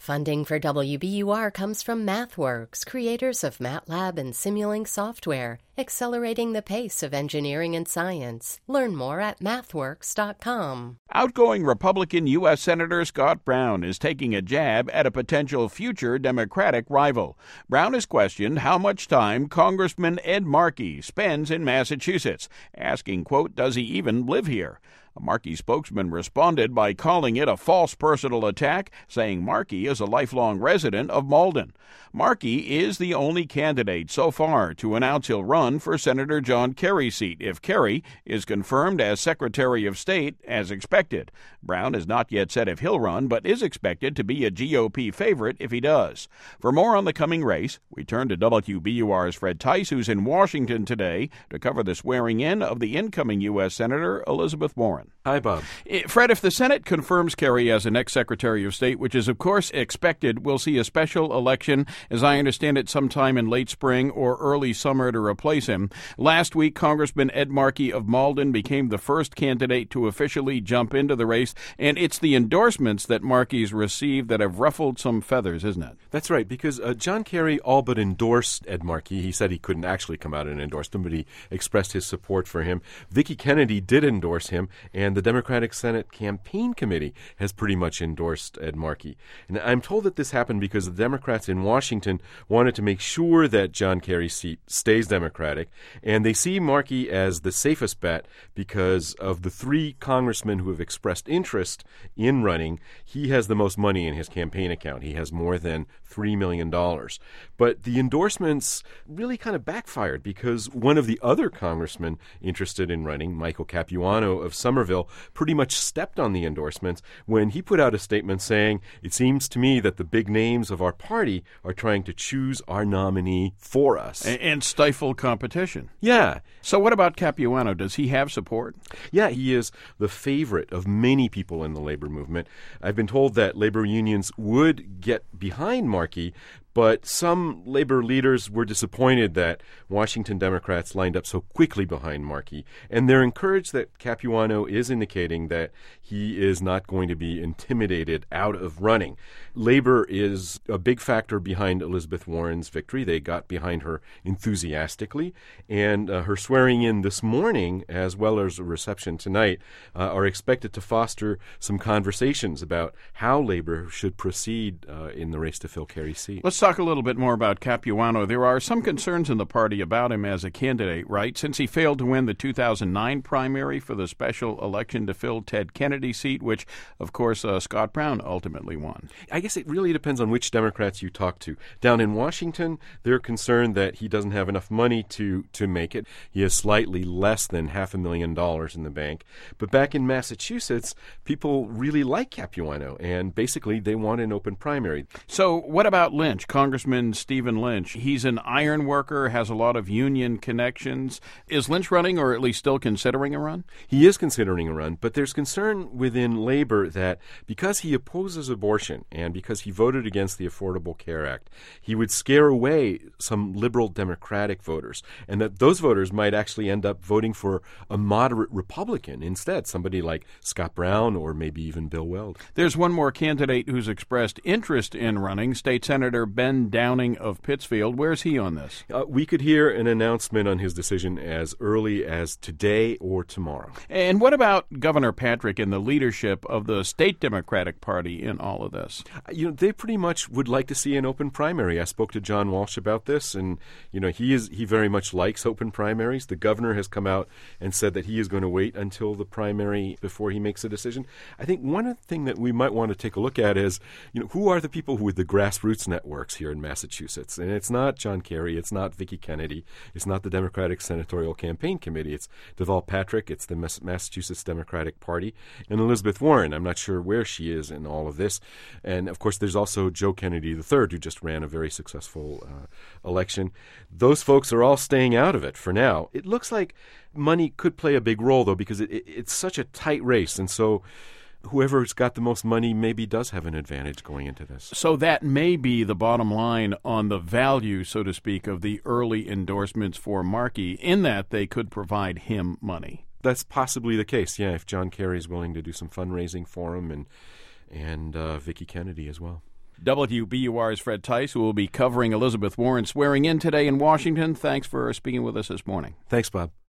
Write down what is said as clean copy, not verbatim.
Funding for WBUR comes from MathWorks, creators of MATLAB and Simulink software, accelerating the pace of engineering and science. Learn more at mathworks.com. Outgoing Republican U.S. Senator Scott Brown is taking a jab at a potential future Democratic rival. Brown has questioned how much time Congressman Ed Markey spends in Massachusetts, asking, quote, does he even live here? A Markey spokesman responded by calling it a false personal attack, saying Markey is a lifelong resident of Malden. Markey is the only candidate so far to announce he'll run for Senator John Kerry's seat if Kerry is confirmed as Secretary of State as expected. Brown has not yet said if he'll run, but is expected to be a GOP favorite if he does. For more on the coming race, we turn to WBUR's Fred Tice, who's in Washington today to cover the swearing-in of the incoming U.S. Senator Elizabeth Warren. Hi, Bob. Fred, if the Senate confirms Kerry as the next Secretary of State, which is, of course, expected, we'll see a special election, as I understand it, sometime in late spring or early summer to replace him. Last week, Congressman Ed Markey of Malden became the first candidate to officially jump into the race, and it's the endorsements that Markey's received that have ruffled some feathers, isn't it? That's right, because John Kerry all but endorsed Ed Markey. He said he couldn't actually come out and endorse him, but he expressed his support for him. Vicki Kennedy did endorse him, and the Democratic Senate Campaign Committee has pretty much endorsed Ed Markey. And I'm told that this happened because the Democrats in Washington wanted to make sure that John Kerry's seat stays Democratic, and they see Markey as the safest bet because of the three congressmen who have expressed interest in running. He has the most money in his campaign account. He has more than $3 million. But the endorsements really kind of backfired because one of the other congressmen interested in running, Michael Capuano of Somerville, pretty much stepped on the endorsements when he put out a statement saying, it seems to me that the big names of our party are trying to choose our nominee for us. And stifle competition. Yeah. So what about Capuano? Does he have support? Yeah, he is the favorite of many people in the labor movement. I've been told that labor unions would get behind Markey, but some labor leaders were disappointed that Washington Democrats lined up so quickly behind Markey, and they're encouraged that Capuano is indicating that he is not going to be intimidated out of running. Labor is a big factor behind Elizabeth Warren's victory. They got behind her enthusiastically, and her swearing in this morning, as well as a reception tonight, are expected to foster some conversations about how labor should proceed in the race to fill Kerry's seat. Let's talk a little bit more about Capuano. There are some concerns in the party about him as a candidate, right? Since he failed to win the 2009 primary for the special election to fill Ted Kennedy's seat, which, of course, Scott Brown ultimately won. I guess it really depends on which Democrats you talk to. Down in Washington, they're concerned that he doesn't have enough money to make it. He has slightly less than $500,000 in the bank. But back in Massachusetts, people really like Capuano, and basically they want an open primary. So what about Lynch? Congressman Stephen Lynch. He's an iron worker, has a lot of union connections. Is Lynch running, or at least still considering a run? He is considering a run, but there's concern within labor that because he opposes abortion and because he voted against the Affordable Care Act, he would scare away some liberal Democratic voters, and that those voters might actually end up voting for a moderate Republican instead, somebody like Scott Brown or maybe even Bill Weld. There's one more candidate who's expressed interest in running, State Senator Ben Downing of Pittsfield. Where's he on this? We could hear an announcement on his decision as early as today or tomorrow. And what about Governor Patrick and the leadership of the state Democratic Party in all of this? They pretty much would like to see an open primary. I spoke to John Walsh about this, and he very much likes open primaries. The governor has come out and said that he is going to wait until the primary before he makes a decision. I think one thing that we might want to take a look at is, who are the people with the grassroots networks here in Massachusetts? And it's not John Kerry, it's not Vicki Kennedy, it's not the Democratic Senatorial Campaign Committee, it's Deval Patrick, it's the Massachusetts Democratic Party, and Elizabeth Warren. I'm not sure where she is in all of this. And, of course, there's also Joe Kennedy III, who just ran a very successful election. Those folks are all staying out of it for now. It looks like money could play a big role, though, because it's such a tight race, and so whoever's got the most money maybe does have an advantage going into this. So that may be the bottom line on the value, so to speak, of the early endorsements for Markey, in that they could provide him money. That's possibly the case, yeah, if John Kerry's willing to do some fundraising for him and Vicki Kennedy as well. WBUR's Fred Tice, who will be covering Elizabeth Warren swearing in today in Washington. Thanks for speaking with us this morning. Thanks, Bob.